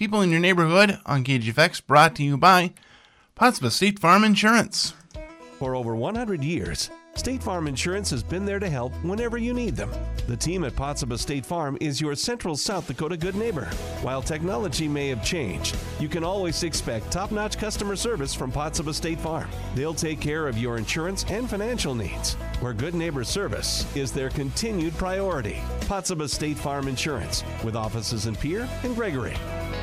People in Your Neighborhood on KGFX, brought to you by Pottsville State Farm Insurance. For over 100 years, State Farm Insurance has been there to help whenever you need them. The team at Pottsville State Farm is your central South Dakota good neighbor. While technology may have changed, you can always expect top-notch customer service from Pottsville State Farm. They'll take care of your insurance and financial needs, where good neighbor service is their continued priority. Pottsville State Farm Insurance, with offices in Pierre and Gregory.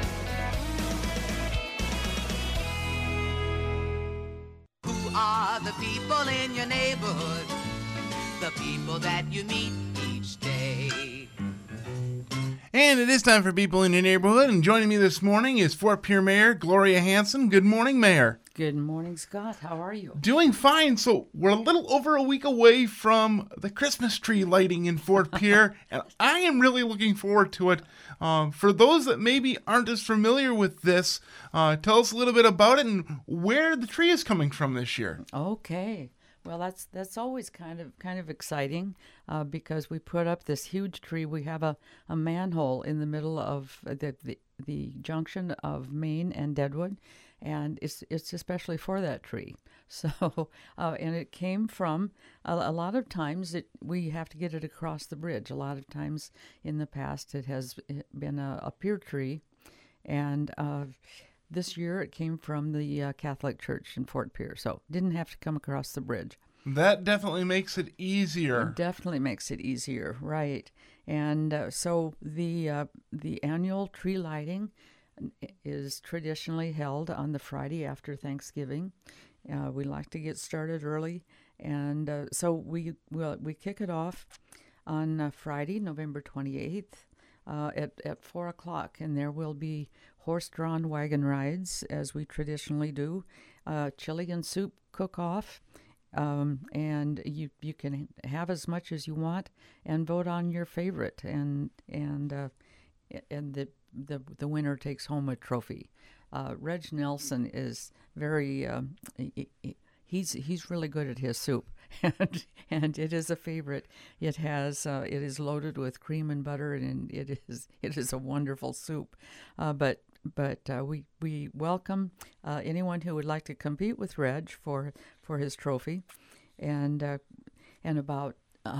Are the people in your neighborhood, the people that you meet each day. And it is time for People in Your Neighborhood, and joining me this morning is Fort Pierre Mayor Gloria Hanson. Good morning, Mayor. Good morning, Scott. How are you? Doing fine. So we're a little over a week away from the Christmas tree lighting in Fort Pierre, and I am really looking forward to it. For those that maybe aren't as familiar with this, tell us a little bit about it and where the tree is coming from this year. Okay. Well, that's always kind of exciting because we put up this huge tree. We have a manhole in the middle of the junction of Main and Deadwood, and it's especially for that tree. So, and it came from a lot of times we have to get it across the bridge. A lot of times in the past it has been a pier tree, and this year it came from the Catholic Church in Fort Pierre, so didn't have to come across the bridge. That definitely makes it easier. It definitely makes it easier, right? And so the annual tree lighting is traditionally held on the Friday after Thanksgiving. We like to get started early, and so we kick it off on Friday, November 28th. At 4 o'clock, and there will be horse-drawn wagon rides, as we traditionally do, chili and soup cook-off, and you can have as much as you want and vote on your favorite, and the winner takes home a trophy. Reg Nelson is very he's really good at his soup, and it is a favorite. It is loaded with cream and butter, and it is a wonderful soup. But we welcome anyone who would like to compete with Reg for his trophy, and about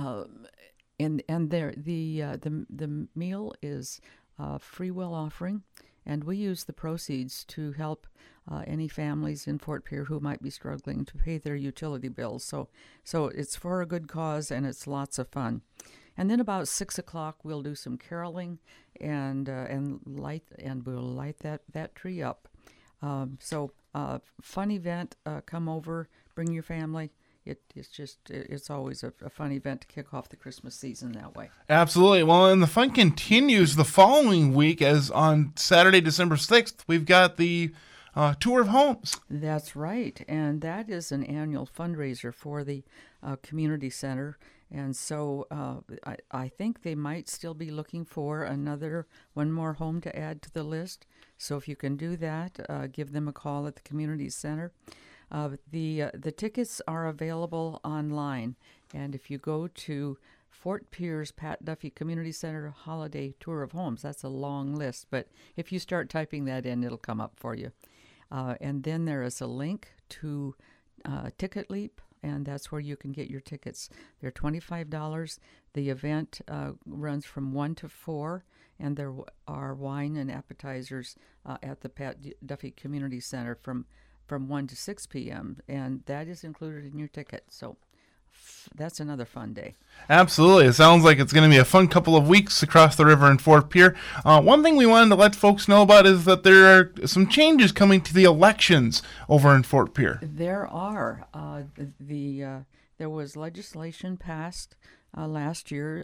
and there the meal is a free will offering. And we use the proceeds to help any families in Fort Pierre who might be struggling to pay their utility bills. So it's for a good cause, and it's lots of fun. And then about 6 o'clock, we'll do some caroling and we'll light that tree up. So fun event. Come over, bring your family. It's always a fun event to kick off the Christmas season that way. Absolutely. Well, and the fun continues the following week, as on Saturday, December 6th, we've got the Tour of Homes. That's right. And that is an annual fundraiser for the community center. And so I think they might still be looking for one more home to add to the list. So if you can do that, give them a call at the community center. The tickets are available online, and if you go to Fort Pierre's Pat Duffy Community Center Holiday Tour of Homes, that's a long list, but if you start typing that in, it'll come up for you. And then there is a link to Ticket Leap, and that's where you can get your tickets. They're $25. The event runs from 1 to 4, and there are wine and appetizers at the Pat Duffy Community Center from 1 to 6 p.m., and that is included in your ticket. So that's another fun day. Absolutely. It sounds like it's going to be a fun couple of weeks across the river in Fort Pierre. One thing we wanted to let folks know about is that there are some changes coming to the elections over in Fort Pierre. There are. There was legislation passed last year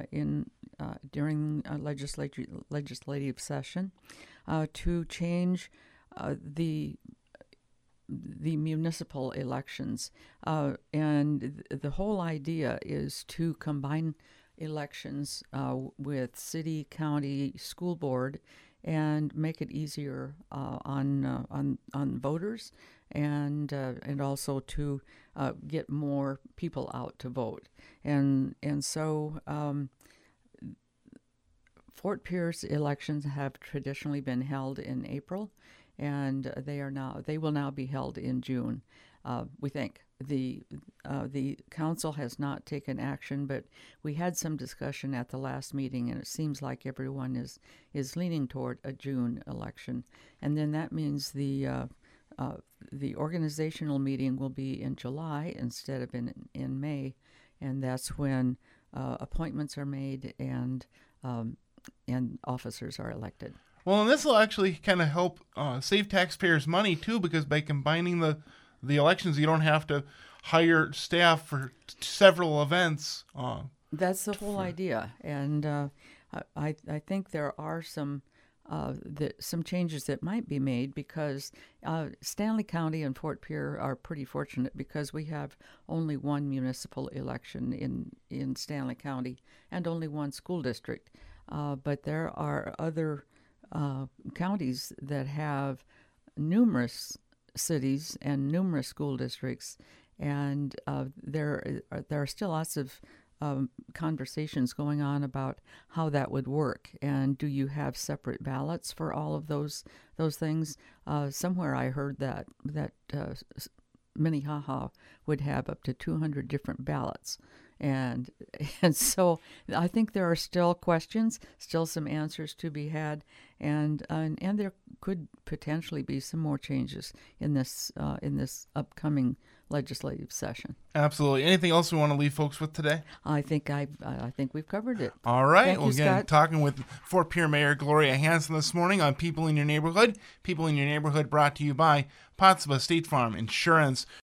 during a legislative session to change the municipal elections, and the whole idea is to combine elections with city, county, school board, and make it easier on voters, and also to get more people out to vote, and so Fort Pierce elections have traditionally been held in April, and they will now be held in June. We think the council has not taken action, but we had some discussion at the last meeting, and it seems like everyone is leaning toward a June election, and then that means the organizational meeting will be in July instead of in May, and that's when appointments are made and officers are elected. Well, and this will actually kind of help save taxpayers money too, because by combining the elections, you don't have to hire staff for several events. That's the whole idea, and I think there are some changes that might be made, because Stanley County and Fort Pierre are pretty fortunate because we have only one municipal election in Stanley County and only one school district. But there are other counties that have numerous cities and numerous school districts, and there are still lots of conversations going on about how that would work, and do you have separate ballots for all of those things? Somewhere I heard that Minnehaha would have up to 200 different ballots, and so I think there are still questions, still some answers to be had, and there could potentially be some more changes in this upcoming legislative session. Absolutely. Anything else we want to leave folks with today? I think we've covered it. All right. Thank you, again, Scott. talking with Fort Pierre Mayor Gloria Hanson this morning on People in Your Neighborhood. People in Your Neighborhood brought to you by Potsdam State Farm Insurance.